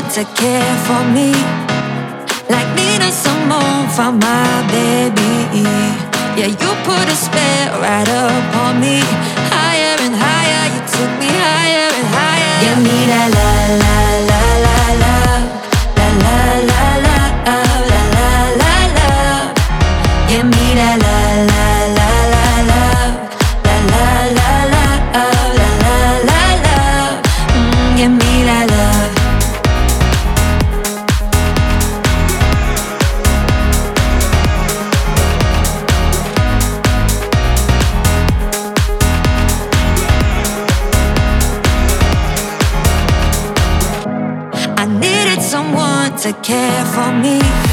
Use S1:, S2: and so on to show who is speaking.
S1: to care for me, like needing someone for my baby. Yeah, you put a spell right upon me. Higher and higher, you took me higher and higher. Give me that la la la la love, la la la la la la la love. Give me that la la la la love, la la la la la la love. Give me that love. I needed someone to care for me,